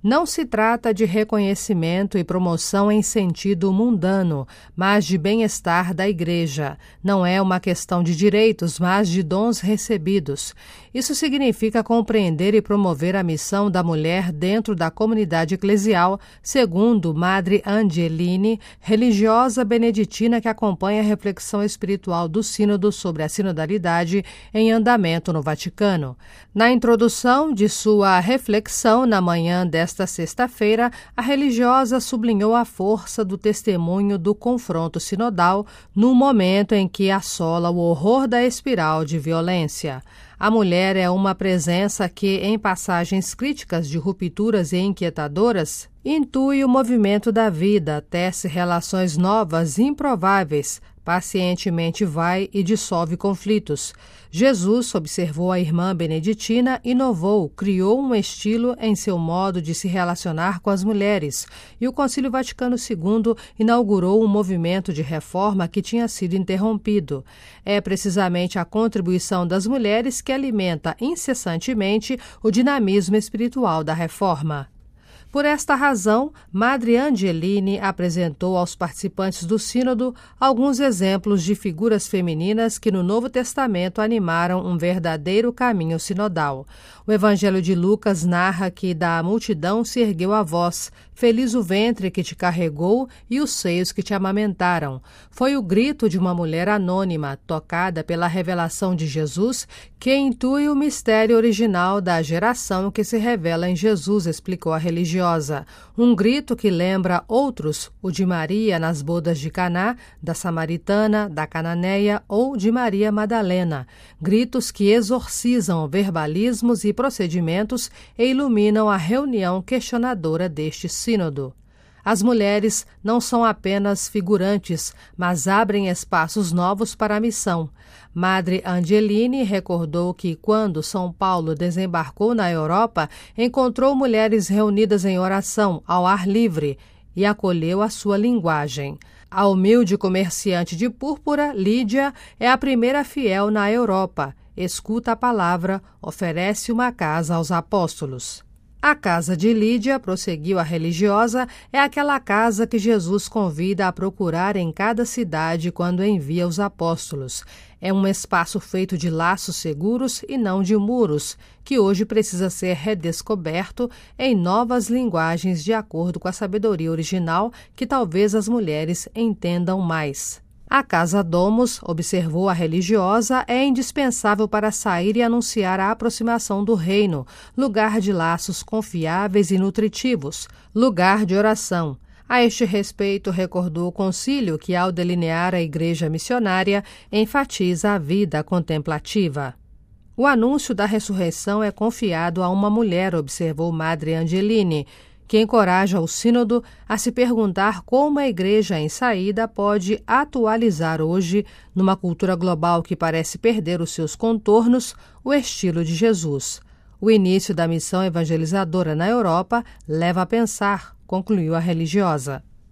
Não se trata de reconhecimento e promoção em sentido mundano, mas de bem-estar da Igreja. Não é uma questão de direitos, mas de dons recebidos. Isso significa compreender e promover a missão da mulher dentro da comunidade eclesial, segundo Madre Angeline, religiosa beneditina que acompanha a reflexão espiritual do Sínodo sobre a sinodalidade em andamento no Vaticano. Na introdução de sua reflexão na manhã desta sexta-feira, a religiosa sublinhou a força do testemunho do confronto sinodal no momento em que assola o horror da espiral de violência. A mulher é uma presença que, em passagens críticas de rupturas e inquietadoras, intui o movimento da vida, tece relações novas e improváveis, pacientemente vai e dissolve conflitos. Jesus observou a irmã beneditina, inovou, criou um estilo em seu modo de se relacionar com as mulheres, e o Concílio Vaticano II inaugurou um movimento de reforma que tinha sido interrompido. É precisamente a contribuição das mulheres que alimenta incessantemente o dinamismo espiritual da reforma. Por esta razão, Madre Angeline apresentou aos participantes do Sínodo alguns exemplos de figuras femininas que no Novo Testamento animaram um verdadeiro caminho sinodal. O Evangelho de Lucas narra que da multidão se ergueu a voz: "Feliz o ventre que te carregou e os seios que te amamentaram." Foi o grito de uma mulher anônima, tocada pela revelação de Jesus, que intui o mistério original da geração que se revela em Jesus, explicou a religiosa. Um grito que lembra outros, o de Maria nas bodas de Caná, da Samaritana, da Cananeia ou de Maria Madalena. Gritos que exorcizam verbalismos e procedimentos e iluminam a reunião questionadora deste sínodo. As mulheres não são apenas figurantes, mas abrem espaços novos para a missão. Madre Angeline recordou que, quando São Paulo desembarcou na Europa, encontrou mulheres reunidas em oração, ao ar livre, e acolheu a sua linguagem. A humilde comerciante de púrpura, Lídia, é a primeira fiel na Europa. Escuta a palavra, oferece uma casa aos apóstolos. A casa de Lídia, prosseguiu a religiosa, é aquela casa que Jesus convida a procurar em cada cidade quando envia os apóstolos. É um espaço feito de laços seguros e não de muros, que hoje precisa ser redescoberto em novas linguagens de acordo com a sabedoria original que talvez as mulheres entendam mais. A Casa Domus, observou a religiosa, é indispensável para sair e anunciar a aproximação do reino, lugar de laços confiáveis e nutritivos, lugar de oração. A este respeito, recordou o concílio que, ao delinear a igreja missionária, enfatiza a vida contemplativa. O anúncio da ressurreição é confiado a uma mulher, observou Madre Angeline, que encoraja o Sínodo a se perguntar como a Igreja em saída pode atualizar hoje, numa cultura global que parece perder os seus contornos, o estilo de Jesus. O início da missão evangelizadora na Europa leva a pensar, concluiu a religiosa.